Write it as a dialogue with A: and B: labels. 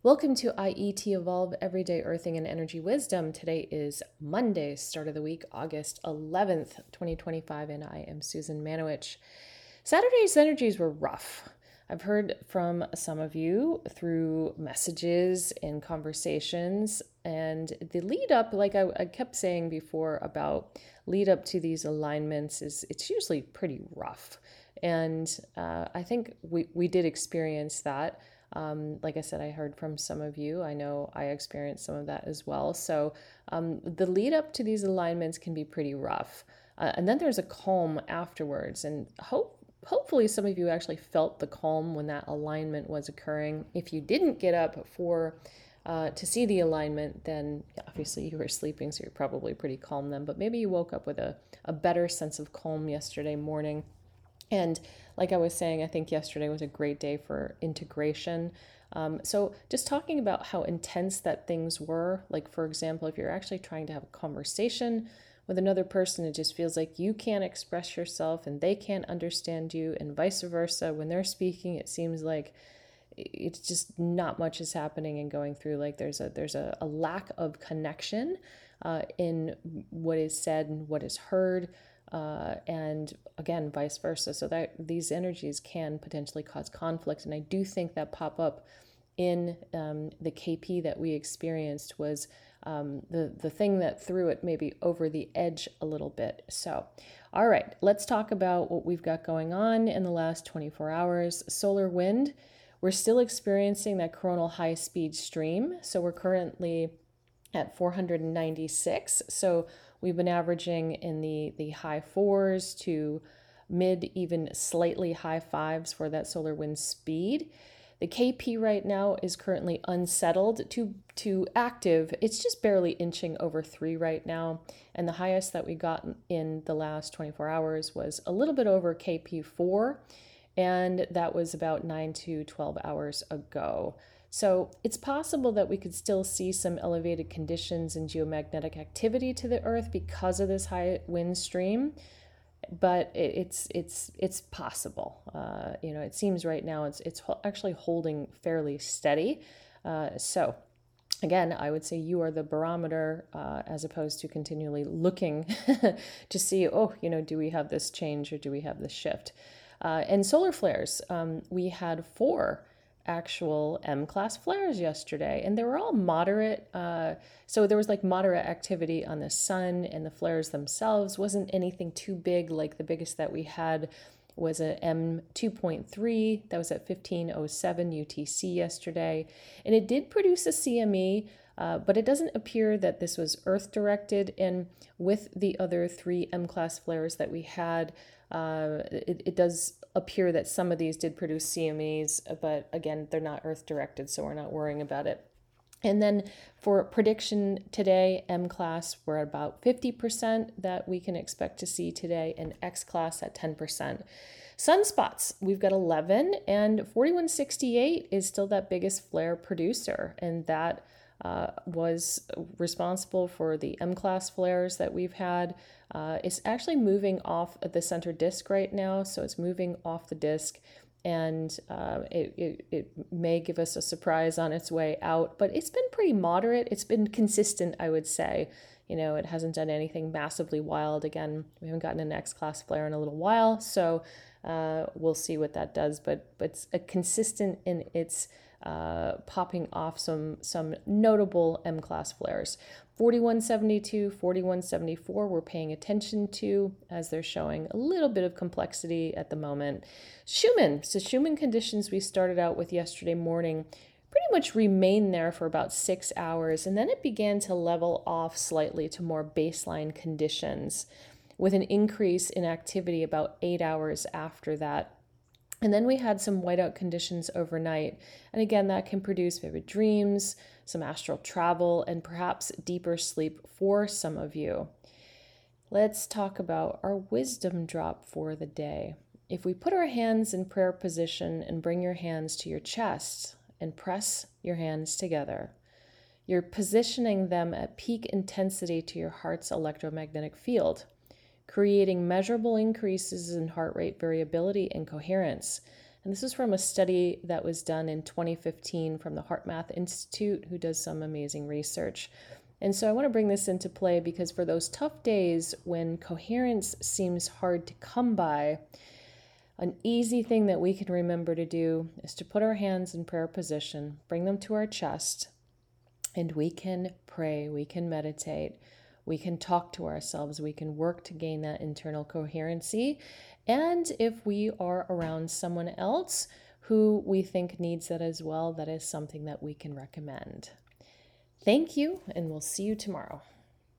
A: Welcome to IET Evolve Everyday Earthing and Energy Wisdom. Today is Monday, start of the week, August 11th, 2025, and I am Susan Manowich. Saturday's energies were rough. I've heard from some of you through messages and conversations, and the lead up, like I kept saying before about lead up to these alignments, it's usually pretty rough. And I think we did experience that. Like I said, I heard from some of you. I know I experienced some of that as well. So the lead up to these alignments can be pretty rough. And then there's a calm afterwards. And hopefully some of you actually felt the calm when that alignment was occurring. If you didn't get up to see the alignment, then obviously you were sleeping, so you're probably pretty calm then. But maybe you woke up with a better sense of calm yesterday morning. And like I was saying, I think yesterday was a great day for integration. So just talking about how intense that things were, like for example, if you're actually trying to have a conversation with another person, it just feels like you can't express yourself and they can't understand you, and vice versa. When they're speaking, it seems like it's just not much is happening and going through. Like there's a lack of connection in what is said and what is heard. And again, vice versa. So that these energies can potentially cause conflict. And I do think that pop up in the KP that we experienced was the thing that threw it maybe over the edge a little bit. So, all right, let's talk about what we've got going on in the last 24 hours. Solar wind, we're still experiencing that coronal high speed stream. So we're currently at 496. So we've been averaging in the high fours to mid, even slightly high fives for that solar wind speed. The KP right now is currently unsettled to active. It's just barely inching over 3 right now. And the highest that we got in the last 24 hours was a little bit over KP4. And that was about 9 to 12 hours ago. So it's possible that we could still see some elevated conditions and geomagnetic activity to the Earth because of this high wind stream, but it's possible. It seems right now it's actually holding fairly steady. So again, I would say you are the barometer as opposed to continually looking to see, do we have this change or do we have this shift? And solar flares, we had 4 actual M-class flares yesterday, and they were all moderate. So there was like moderate activity on the sun, and the flares themselves wasn't anything too big. Like the biggest that we had was a M2.3 that was at 1507 UTC yesterday, and it did produce a CME. But it doesn't appear that this was Earth directed. And with the other 3 M-class flares that we had, it does appear that some of these did produce CMEs, but again, they're not Earth directed, so we're not worrying about it. And then for prediction today, M-class, we're at about 50% that we can expect to see today, and X-class at 10%. Sunspots, we've got 11, and 4168 is still that biggest flare producer, and that was responsible for the M-class flares that we've had. It's actually moving off the center disk right now, so it's moving off the disk, and it may give us a surprise on its way out, but it's been pretty moderate. It's been consistent, I would say. It hasn't done anything massively wild. Again, we haven't gotten an X-class flare in a little while, so we'll see what that does, but it's consistent in its popping off some notable M-class flares. 4172, 4174 we're paying attention to as they're showing a little bit of complexity at the moment. Schumann. So Schumann conditions we started out with yesterday morning pretty much remained there for about 6 hours, and then it began to level off slightly to more baseline conditions with an increase in activity about 8 hours after that. And then we had some whiteout conditions overnight. And again, that can produce vivid dreams, some astral travel, and perhaps deeper sleep for some of you. Let's talk about our wisdom drop for the day. If we put our hands in prayer position and bring your hands to your chest and press your hands together, you're positioning them at peak intensity to your heart's electromagnetic field, creating measurable increases in heart rate variability and coherence. And this is from a study that was done in 2015 from the HeartMath Institute, who does some amazing research. And so I want to bring this into play because for those tough days when coherence seems hard to come by, an easy thing that we can remember to do is to put our hands in prayer position, bring them to our chest, and we can pray, we can meditate, we can talk to ourselves, we can work to gain that internal coherency. And if we are around someone else who we think needs that as well, that is something that we can recommend. Thank you, and we'll see you tomorrow.